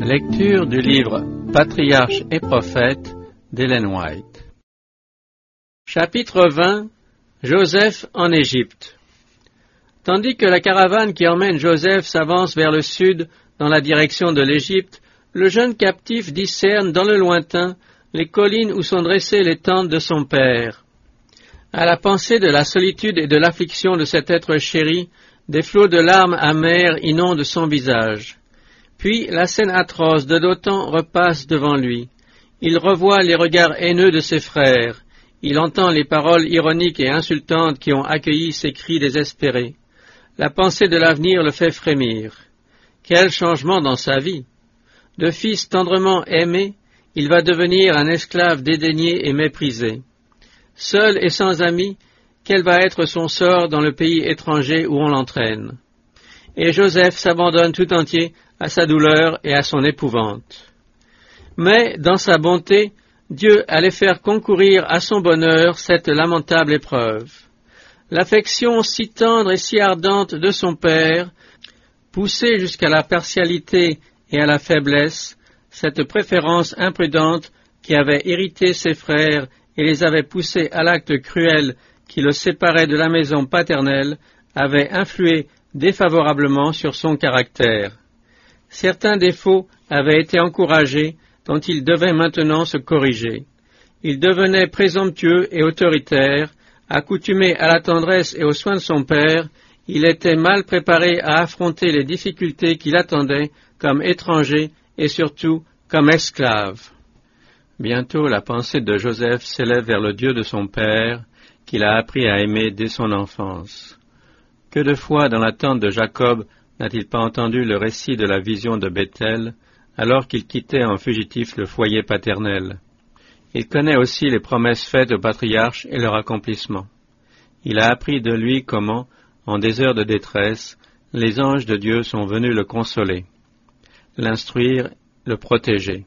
Lecture du livre Patriarches et prophètes d'Ellen White. Chapitre 20. Joseph en Égypte. Tandis que la caravane qui emmène Joseph s'avance vers le sud dans la direction de l'Égypte, le jeune captif discerne dans le lointain les collines où sont dressées les tentes de son père. À la pensée de la solitude et de l'affliction de cet être chéri, des flots de larmes amères inondent son visage. Puis la scène atroce de Dothan repasse devant lui. Il revoit les regards haineux de ses frères. Il entend les paroles ironiques et insultantes qui ont accueilli ses cris désespérés. La pensée de l'avenir le fait frémir. Quel changement dans sa vie! De fils tendrement aimé, il va devenir un esclave dédaigné et méprisé. Seul et sans amis, quel va être son sort dans le pays étranger où on l'entraîne? Et Joseph s'abandonne tout entier à sa douleur et à son épouvante. Mais, dans sa bonté, Dieu allait faire concourir à son bonheur cette lamentable épreuve. L'affection si tendre et si ardente de son père, poussée jusqu'à la partialité et à la faiblesse, cette préférence imprudente qui avait irrité ses frères et les avait poussés à l'acte cruel qui le séparait de la maison paternelle, avait influé défavorablement sur son caractère. Certains défauts avaient été encouragés, dont il devait maintenant se corriger. Il devenait présomptueux et autoritaire, accoutumé à la tendresse et aux soins de son père. Il était mal préparé à affronter les difficultés qui l'attendaient comme étranger et surtout comme esclave. Bientôt la pensée de Joseph s'élève vers le Dieu de son père, qu'il a appris à aimer dès son enfance. Que de fois dans la tente de Jacob n'a-t-il pas entendu le récit de la vision de Béthel, alors qu'il quittait en fugitif le foyer paternel? Il connaît aussi les promesses faites aux patriarches et leur accomplissement. Il a appris de lui comment, en des heures de détresse, les anges de Dieu sont venus le consoler, l'instruire, le protéger.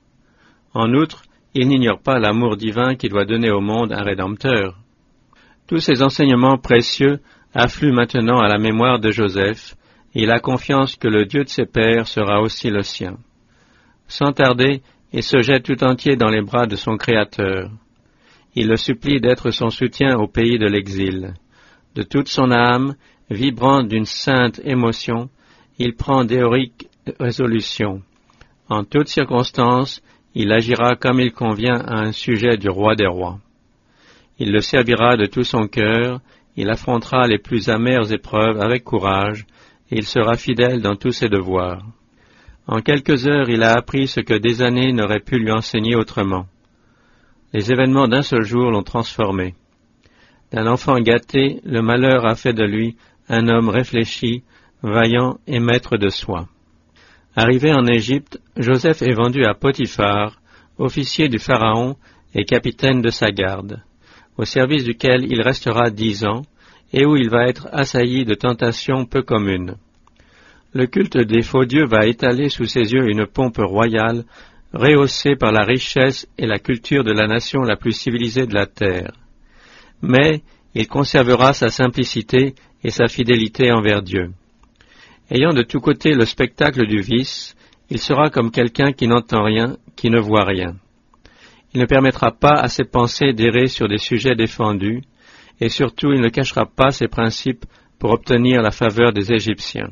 En outre, il n'ignore pas l'amour divin qui doit donner au monde un Rédempteur. Tous ces enseignements précieux affluent maintenant à la mémoire de Joseph, et il a confiance que le Dieu de ses pères sera aussi le sien. Sans tarder, il se jette tout entier dans les bras de son Créateur. Il le supplie d'être son soutien au pays de l'exil. De toute son âme, vibrant d'une sainte émotion, il prend d'héroïques résolutions. En toutes circonstances, il agira comme il convient à un sujet du roi des rois. Il le servira de tout son cœur, il affrontera les plus amères épreuves avec courage, et il sera fidèle dans tous ses devoirs. En quelques heures, il a appris ce que des années n'auraient pu lui enseigner autrement. Les événements d'un seul jour l'ont transformé. D'un enfant gâté, le malheur a fait de lui un homme réfléchi, vaillant et maître de soi. Arrivé en Égypte, Joseph est vendu à Potiphar, officier du Pharaon et capitaine de sa garde, au service duquel il restera 10 ans, et où il va être assailli de tentations peu communes. Le culte des faux dieux va étaler sous ses yeux une pompe royale, rehaussée par la richesse et la culture de la nation la plus civilisée de la terre. Mais il conservera sa simplicité et sa fidélité envers Dieu. Ayant de tous côtés le spectacle du vice, il sera comme quelqu'un qui n'entend rien, qui ne voit rien. Il ne permettra pas à ses pensées d'errer sur des sujets défendus, et surtout il ne cachera pas ses principes pour obtenir la faveur des Égyptiens.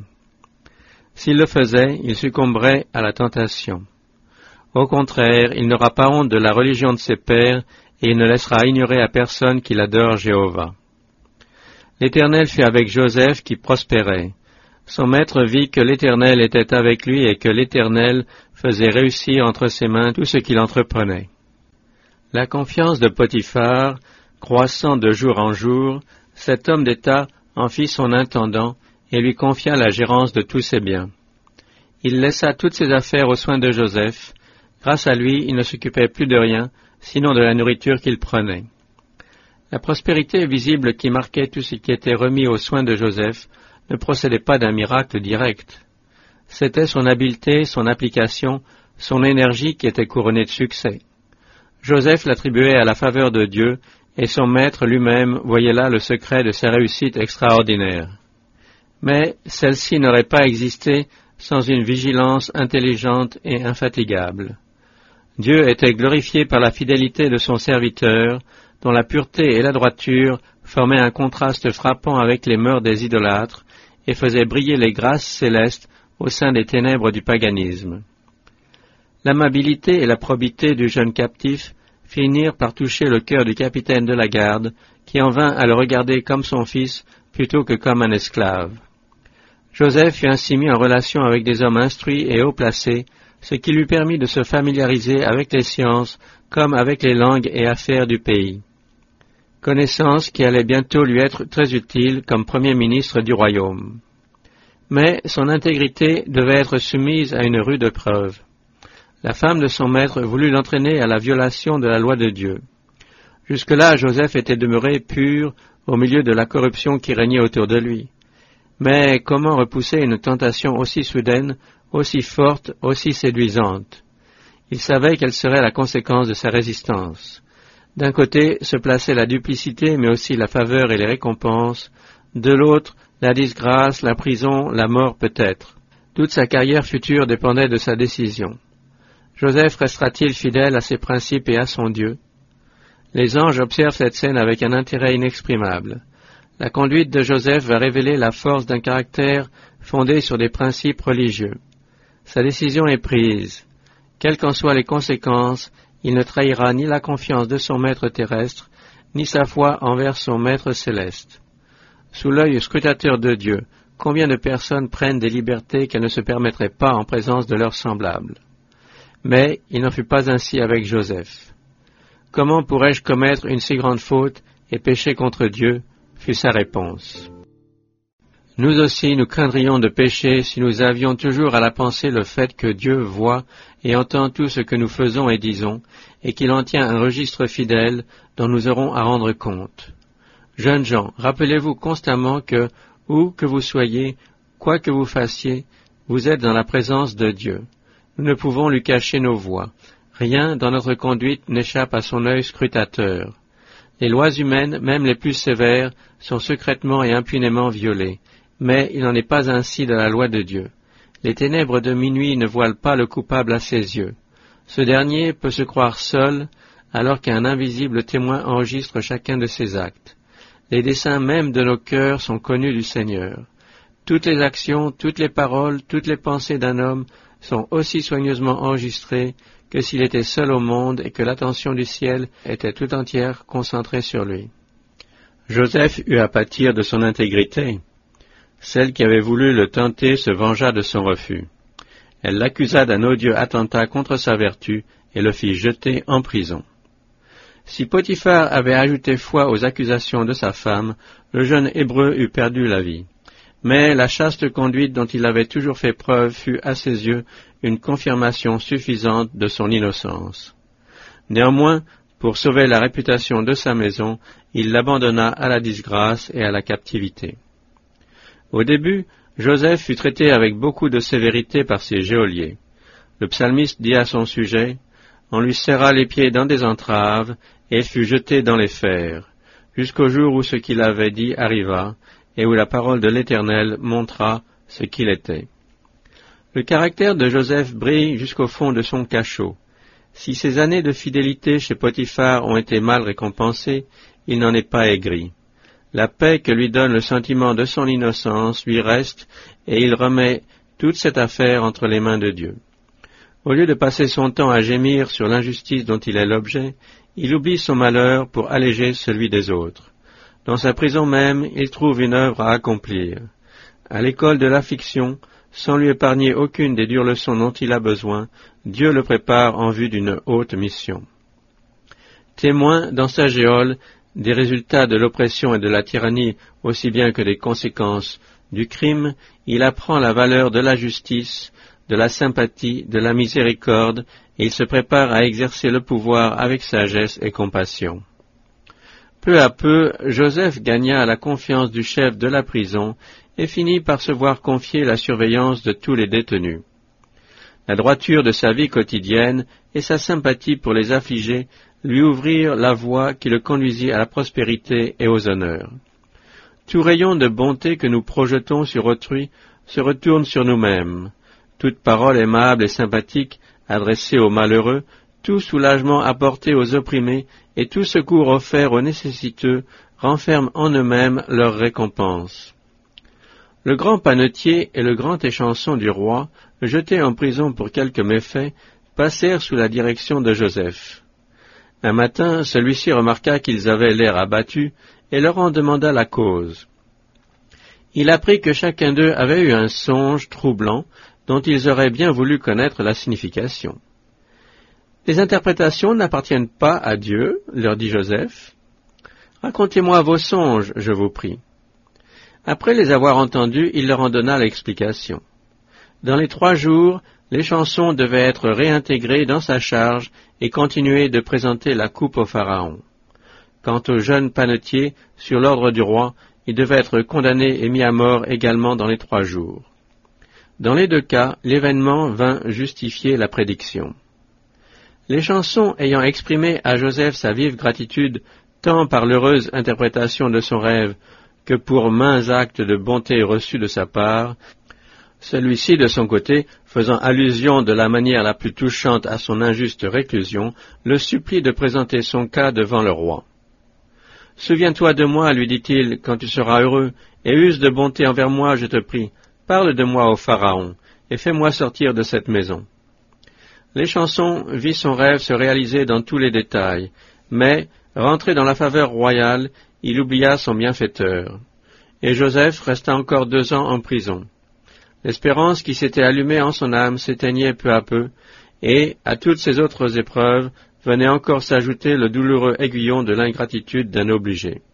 S'il le faisait, il succomberait à la tentation. Au contraire, il n'aura pas honte de la religion de ses pères, et il ne laissera ignorer à personne qu'il adore Jéhovah. L'Éternel fut avec Joseph qui prospérait. Son maître vit que l'Éternel était avec lui et que l'Éternel faisait réussir entre ses mains tout ce qu'il entreprenait. La confiance de Potiphar, croissant de jour en jour, cet homme d'État en fit son intendant et lui confia la gérance de tous ses biens. Il laissa toutes ses affaires aux soins de Joseph. Grâce à lui, il ne s'occupait plus de rien, sinon de la nourriture qu'il prenait. La prospérité visible qui marquait tout ce qui était remis aux soins de Joseph ne procédait pas d'un miracle direct. C'était son habileté, son application, son énergie qui étaient couronnées de succès. Joseph l'attribuait à la faveur de Dieu, et son maître lui-même voyait là le secret de sa réussite extraordinaire. Mais celle-ci n'aurait pas existé sans une vigilance intelligente et infatigable. Dieu était glorifié par la fidélité de son serviteur, dont la pureté et la droiture formaient un contraste frappant avec les mœurs des idolâtres et faisaient briller les grâces célestes au sein des ténèbres du paganisme. L'amabilité et la probité du jeune captif finirent par toucher le cœur du capitaine de la garde, qui en vint à le regarder comme son fils plutôt que comme un esclave. Joseph fut ainsi mis en relation avec des hommes instruits et haut placés, ce qui lui permit de se familiariser avec les sciences comme avec les langues et affaires du pays. Connaissance qui allait bientôt lui être très utile comme premier ministre du royaume. Mais son intégrité devait être soumise à une rude preuve. La femme de son maître voulut l'entraîner à la violation de la loi de Dieu. Jusque-là, Joseph était demeuré pur au milieu de la corruption qui régnait autour de lui. Mais comment repousser une tentation aussi soudaine, aussi forte, aussi séduisante? Il savait quelle serait la conséquence de sa résistance. D'un côté se plaçait la duplicité, mais aussi la faveur et les récompenses. De l'autre, la disgrâce, la prison, la mort peut-être. Toute sa carrière future dépendait de sa décision. Joseph restera-t-il fidèle à ses principes et à son Dieu? Les anges observent cette scène avec un intérêt inexprimable. La conduite de Joseph va révéler la force d'un caractère fondé sur des principes religieux. Sa décision est prise. Quelles qu'en soient les conséquences, il ne trahira ni la confiance de son maître terrestre, ni sa foi envers son maître céleste. Sous l'œil scrutateur de Dieu, combien de personnes prennent des libertés qu'elles ne se permettraient pas en présence de leurs semblables? Mais il n'en fut pas ainsi avec Joseph. Comment pourrais-je commettre une si grande faute et pécher contre Dieu? Fut sa réponse. Nous aussi, nous craindrions de pécher si nous avions toujours à la pensée le fait que Dieu voit et entend tout ce que nous faisons et disons, et qu'il en tient un registre fidèle dont nous aurons à rendre compte. Jeunes gens, rappelez-vous constamment que, où que vous soyez, quoi que vous fassiez, vous êtes dans la présence de Dieu. Nous ne pouvons lui cacher nos voies. Rien dans notre conduite n'échappe à son œil scrutateur. Les lois humaines, même les plus sévères, sont secrètement et impunément violées, mais il n'en est pas ainsi de la loi de Dieu. Les ténèbres de minuit ne voilent pas le coupable à ses yeux. Ce dernier peut se croire seul, alors qu'un invisible témoin enregistre chacun de ses actes. Les desseins même de nos cœurs sont connus du Seigneur. Toutes les actions, toutes les paroles, toutes les pensées d'un homme sont aussi soigneusement enregistrées que s'il était seul au monde et que l'attention du ciel était tout entière concentrée sur lui. Joseph eut à pâtir de son intégrité. Celle qui avait voulu le tenter se vengea de son refus. Elle l'accusa d'un odieux attentat contre sa vertu et le fit jeter en prison. Si Potiphar avait ajouté foi aux accusations de sa femme, le jeune Hébreu eût perdu la vie. Mais la chaste conduite dont il avait toujours fait preuve fut à ses yeux une confirmation suffisante de son innocence. Néanmoins, pour sauver la réputation de sa maison, il l'abandonna à la disgrâce et à la captivité. Au début, Joseph fut traité avec beaucoup de sévérité par ses geôliers. Le psalmiste dit à son sujet, « On lui serra les pieds dans des entraves, et il fut jeté dans les fers, jusqu'au jour où ce qu'il avait dit arriva, et où la parole de l'Éternel montra ce qu'il était. » Le caractère de Joseph brille jusqu'au fond de son cachot. Si ses années de fidélité chez Potiphar ont été mal récompensées, il n'en est pas aigri. La paix que lui donne le sentiment de son innocence lui reste, et il remet toute cette affaire entre les mains de Dieu. Au lieu de passer son temps à gémir sur l'injustice dont il est l'objet, il oublie son malheur pour alléger celui des autres. Dans sa prison même, il trouve une œuvre à accomplir. À l'école de l'affliction, sans lui épargner aucune des dures leçons dont il a besoin, Dieu le prépare en vue d'une haute mission. Témoin dans sa géole des résultats de l'oppression et de la tyrannie aussi bien que des conséquences du crime, il apprend la valeur de la justice, de la sympathie, de la miséricorde, et il se prépare à exercer le pouvoir avec sagesse et compassion. Peu à peu, Joseph gagna la confiance du chef de la prison et finit par se voir confier la surveillance de tous les détenus. La droiture de sa vie quotidienne et sa sympathie pour les affligés lui ouvrirent la voie qui le conduisit à la prospérité et aux honneurs. Tout rayon de bonté que nous projetons sur autrui se retourne sur nous-mêmes. toute parole aimable et sympathique adressée aux malheureux, tout soulagement apporté aux opprimés et tout secours offert aux nécessiteux renferment en eux-mêmes leur récompense. Le grand panetier et le grand échanson du roi, jetés en prison pour quelques méfaits, passèrent sous la direction de Joseph. Un matin, celui-ci remarqua qu'ils avaient l'air abattus et leur en demanda la cause. Il apprit que chacun d'eux avait eu un songe troublant dont ils auraient bien voulu connaître la signification. « Les interprétations n'appartiennent pas à Dieu, leur dit Joseph. Racontez-moi vos songes, je vous prie. » Après les avoir entendus, il leur en donna l'explication. Dans les 3 jours, l'échanson devait être réintégré dans sa charge et continuer de présenter la coupe au Pharaon. Quant au jeune panetier, sur l'ordre du roi, il devait être condamné et mis à mort également dans les 3 jours. Dans les 2 cas, l'événement vint justifier la prédiction. L'échanson ayant exprimé à Joseph sa vive gratitude, tant par l'heureuse interprétation de son rêve que pour maints actes de bonté reçus de sa part, celui-ci, de son côté, faisant allusion de la manière la plus touchante à son injuste réclusion, le supplie de présenter son cas devant le roi. « Souviens-toi de moi, lui dit-il, quand tu seras heureux, et use de bonté envers moi, je te prie. Parle de moi au Pharaon, et fais-moi sortir de cette maison. » L'échanson vit son rêve se réaliser dans tous les détails, mais, rentré dans la faveur royale, il oublia son bienfaiteur. Et Joseph resta encore 2 ans en prison. L'espérance qui s'était allumée en son âme s'éteignait peu à peu, et, à toutes ces autres épreuves, venait encore s'ajouter le douloureux aiguillon de l'ingratitude d'un obligé.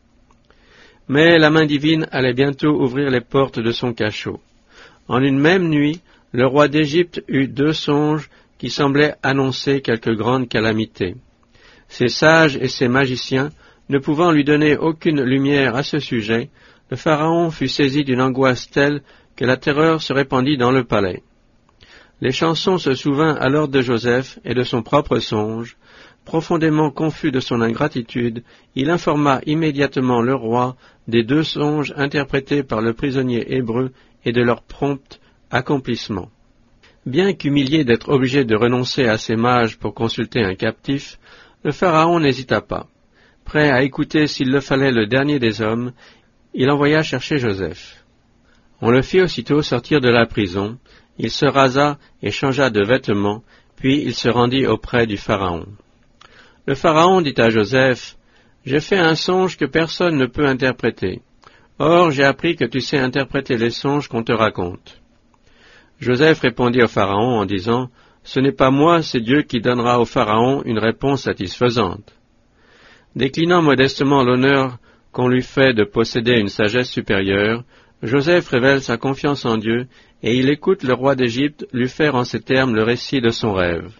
Mais la main divine allait bientôt ouvrir les portes de son cachot. En une même nuit, le roi d'Égypte eut 2 songes qui semblaient annoncer quelque grande calamité. Ses sages et ses magiciens, ne pouvant lui donner aucune lumière à ce sujet, le Pharaon fut saisi d'une angoisse telle que la terreur se répandit dans le palais. L'échanson se souvint alors de Joseph et de son propre songe. Profondément confus de son ingratitude, il informa immédiatement le roi des 2 songes interprétés par le prisonnier hébreu et de leur prompt accomplissement. Bien qu'humilié d'être obligé de renoncer à ses mages pour consulter un captif, le Pharaon n'hésita pas. Prêt à écouter s'il le fallait le dernier des hommes, il envoya chercher Joseph. On le fit aussitôt sortir de la prison, il se rasa et changea de vêtements, puis il se rendit auprès du Pharaon. Le Pharaon dit à Joseph, « J'ai fait un songe que personne ne peut interpréter. Or, j'ai appris que tu sais interpréter les songes qu'on te raconte. » Joseph répondit au Pharaon en disant, « Ce n'est pas moi, c'est Dieu qui donnera au Pharaon une réponse satisfaisante. » Déclinant modestement l'honneur qu'on lui fait de posséder une sagesse supérieure, Joseph révèle sa confiance en Dieu et il écoute le roi d'Égypte lui faire en ces termes le récit de son rêve.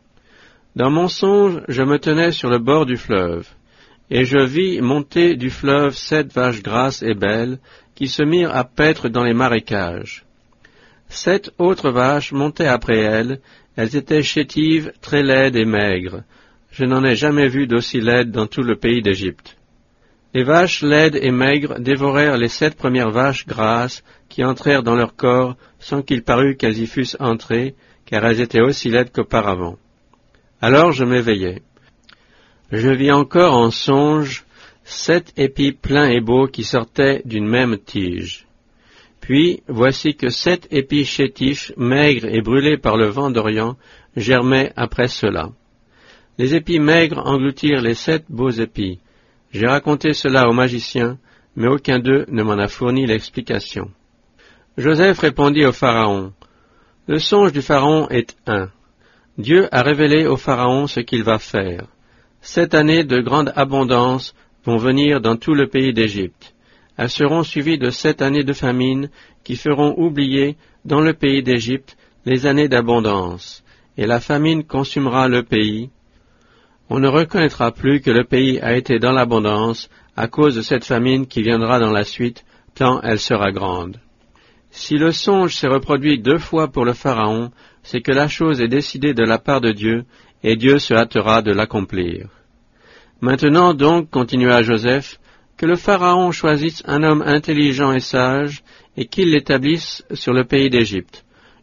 « Dans mon songe, je me tenais sur le bord du fleuve, et je vis monter du fleuve 7 vaches grasses et belles qui se mirent à paître dans les marécages. 7 autres vaches montaient après elles étaient chétives, très laides et maigres. Je n'en ai jamais vu d'aussi laides dans tout le pays d'Égypte. Les vaches laides et maigres dévorèrent les 7 premières vaches grasses qui entrèrent dans leur corps sans qu'il parût qu'elles y fussent entrées, car elles étaient aussi laides qu'auparavant. Alors je m'éveillai. Je vis encore en songe 7 épis pleins et beaux qui sortaient d'une même tige. Puis, voici que 7 épis chétifs, maigres et brûlés par le vent d'Orient, germaient après cela. Les épis maigres engloutirent les 7 beaux épis. J'ai raconté cela aux magiciens, mais aucun d'eux ne m'en a fourni l'explication. Joseph répondit au Pharaon, « Le songe du Pharaon est un. Dieu a révélé au Pharaon ce qu'il va faire. 7 années de grande abondance vont venir dans tout le pays d'Égypte. Elles seront suivies de 7 années de famine qui feront oublier dans le pays d'Égypte les années d'abondance, et la famine consumera le pays. On ne reconnaîtra plus que le pays a été dans l'abondance à cause de cette famine qui viendra dans la suite, tant elle sera grande. Si le songe s'est reproduit 2 fois pour le Pharaon, c'est que la chose est décidée de la part de Dieu, et Dieu se hâtera de l'accomplir. Maintenant donc, continua Joseph, que le Pharaon choisisse un homme intelligent et sage, et qu'il l'établisse sur le pays d'Égypte.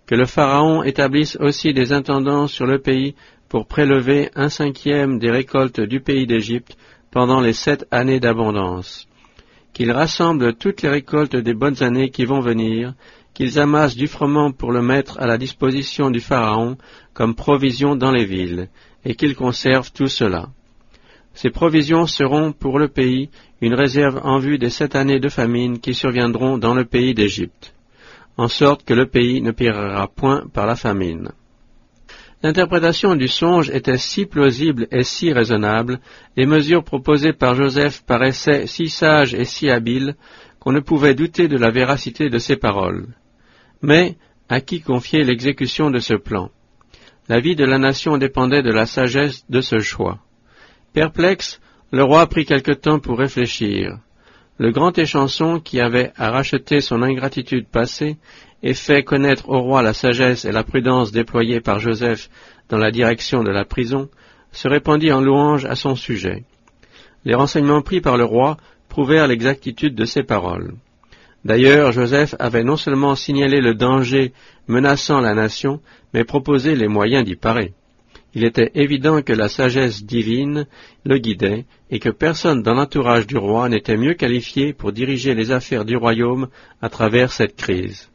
que le Pharaon établisse aussi des intendants sur le pays pour prélever 1/5 des récoltes du pays d'Égypte pendant les 7 années d'abondance. Qu'ils rassemblent toutes les récoltes des bonnes années qui vont venir, qu'ils amassent du froment pour le mettre à la disposition du Pharaon comme provision dans les villes, et qu'ils conservent tout cela. Ces provisions seront pour le pays une réserve en vue des 7 années de famine qui surviendront dans le pays d'Égypte, en sorte que le pays ne périra point par la famine. L'interprétation du songe était si plausible et si raisonnable, les mesures proposées par Joseph paraissaient si sages et si habiles, qu'on ne pouvait douter de la véracité de ses paroles. Mais à qui confier l'exécution de ce plan? La vie de la nation dépendait de la sagesse de ce choix. Perplexe, le roi prit quelque temps pour réfléchir. Le grand échanson, qui avait à racheter son ingratitude passée et fait connaître au roi la sagesse et la prudence déployées par Joseph dans la direction de la prison, se répandit en louange à son sujet. Les renseignements pris par le roi prouvèrent l'exactitude de ses paroles. D'ailleurs, Joseph avait non seulement signalé le danger menaçant la nation, mais proposé les moyens d'y parer. Il était évident que la sagesse divine le guidait et que personne dans l'entourage du roi n'était mieux qualifié pour diriger les affaires du royaume à travers cette crise.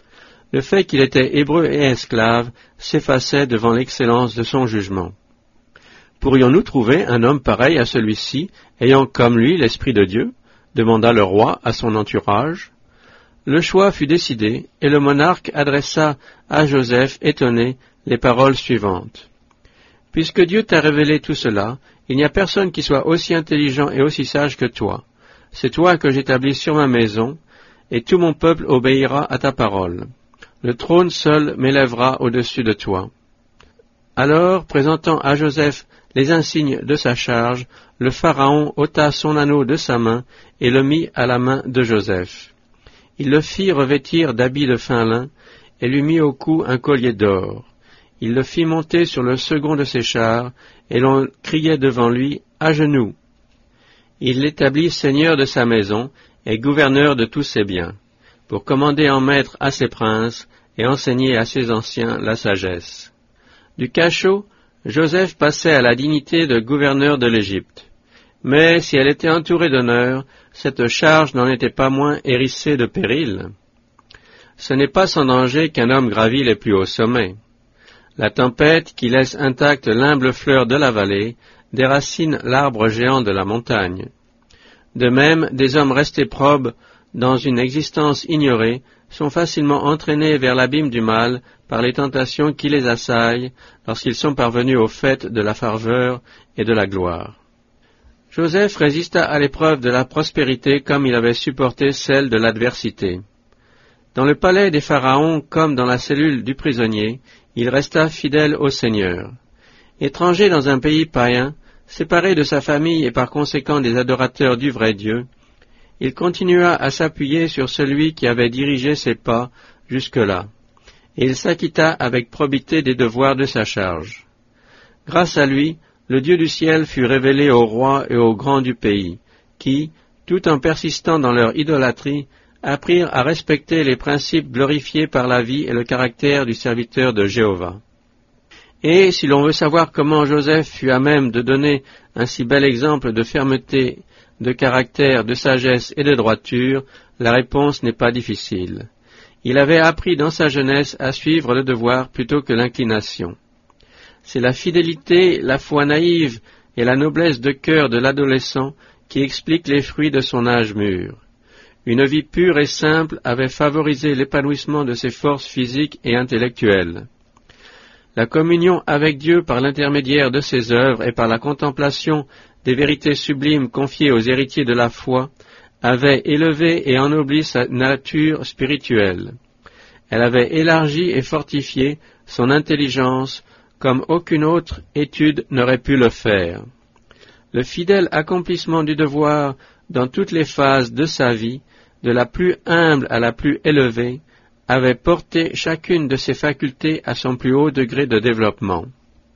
Le fait qu'il était hébreu et esclave s'effaçait devant l'excellence de son jugement. Pourrions-nous trouver un homme pareil à celui-ci, ayant comme lui l'Esprit de Dieu? Demanda le roi à son entourage. Le choix fut décidé, et le monarque adressa à Joseph, étonné, les paroles suivantes. « Puisque Dieu t'a révélé tout cela, il n'y a personne qui soit aussi intelligent et aussi sage que toi. C'est toi que j'établis sur ma maison, et tout mon peuple obéira à ta parole. Le trône seul m'élèvera au-dessus de toi. » Alors, présentant à Joseph les insignes de sa charge, le Pharaon ôta son anneau de sa main et le mit à la main de Joseph. Il le fit revêtir d'habits de fin lin et lui mit au cou un collier d'or. Il le fit monter sur le second de ses chars, et l'on criait devant lui « À genoux !» Il l'établit seigneur de sa maison et gouverneur de tous ses biens, pour commander en maître à ses princes et enseigner à ses anciens la sagesse. Du cachot, Joseph passait à la dignité de gouverneur de l'Égypte. Mais si elle était entourée d'honneur, cette charge n'en était pas moins hérissée de périls. Ce n'est pas sans danger qu'un homme gravit les plus hauts sommets. La tempête, qui laisse intacte l'humble fleur de la vallée, déracine l'arbre géant de la montagne. De même, des hommes restés probes dans une existence ignorée sont facilement entraînés vers l'abîme du mal par les tentations qui les assaillent lorsqu'ils sont parvenus au fait de la ferveur et de la gloire. Joseph résista à l'épreuve de la prospérité comme il avait supporté celle de l'adversité. Dans le palais des pharaons comme dans la cellule du prisonnier, il resta fidèle au Seigneur. Étranger dans un pays païen, séparé de sa famille et par conséquent des adorateurs du vrai Dieu, il continua à s'appuyer sur celui qui avait dirigé ses pas jusque-là, et il s'acquitta avec probité des devoirs de sa charge. Grâce à lui, le Dieu du ciel fut révélé aux rois et aux grands du pays, qui, tout en persistant dans leur idolâtrie, apprirent à respecter les principes glorifiés par la vie et le caractère du serviteur de Jéhovah. Et si l'on veut savoir comment Joseph fut à même de donner un si bel exemple de fermeté, de caractère, de sagesse et de droiture, la réponse n'est pas difficile. Il avait appris dans sa jeunesse à suivre le devoir plutôt que l'inclination. C'est la fidélité, la foi naïve et la noblesse de cœur de l'adolescent qui expliquent les fruits de son âge mûr. Une vie pure et simple avait favorisé l'épanouissement de ses forces physiques et intellectuelles. La communion avec Dieu par l'intermédiaire de ses œuvres et par la contemplation des vérités sublimes confiées aux héritiers de la foi avait élevé et ennobli sa nature spirituelle. Elle avait élargi et fortifié son intelligence comme aucune autre étude n'aurait pu le faire. Le fidèle accomplissement du devoir dans toutes les phases de sa vie, de la plus humble à la plus élevée, avait porté chacune de ses facultés à son plus haut degré de développement.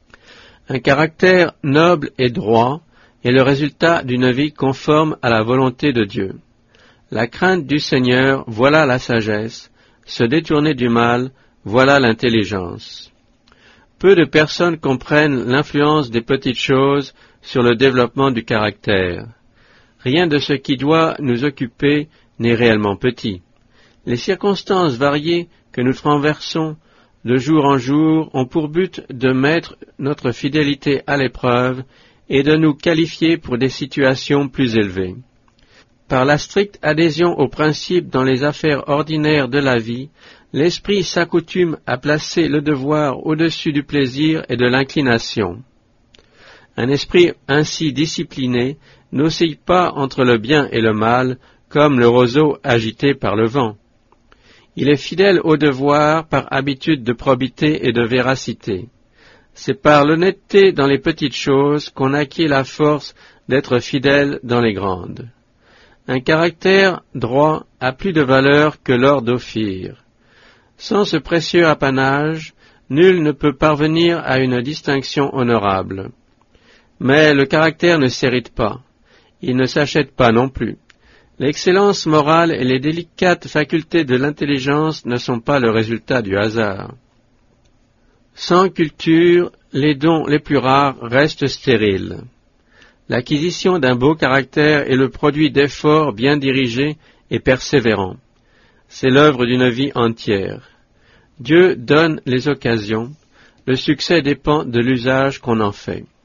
Un caractère noble et droit est le résultat d'une vie conforme à la volonté de Dieu. La crainte du Seigneur, voilà la sagesse, se détourner du mal, Voilà l'intelligence. Peu de personnes comprennent l'influence des petites choses sur le développement du caractère. Rien de ce qui doit nous occuper n'est réellement petit. Les circonstances variées que nous traversons de jour en jour ont pour but de mettre notre fidélité à l'épreuve et de nous qualifier pour des situations plus élevées. Par la stricte adhésion aux principes dans les affaires ordinaires de la vie, l'esprit s'accoutume à placer le devoir au-dessus du plaisir et de l'inclination. Un esprit ainsi discipliné n'oscille pas entre le bien et le mal, comme le roseau agité par le vent. Il est fidèle au devoir par habitude de probité et de véracité. C'est par l'honnêteté dans les petites choses qu'on acquiert la force d'être fidèle dans les grandes. Un caractère droit a plus de valeur que l'or d'Ophir. Sans ce précieux apanage, nul ne peut parvenir à une distinction honorable. Mais le caractère ne s'hérite pas. Il ne s'achète pas non plus. L'excellence morale et les délicates facultés de l'intelligence ne sont pas le résultat du hasard. Sans culture, les dons les plus rares restent stériles. L'acquisition d'un beau caractère est le produit d'efforts bien dirigés et persévérants. C'est l'œuvre d'une vie entière. Dieu donne les occasions, le succès dépend de l'usage qu'on en fait.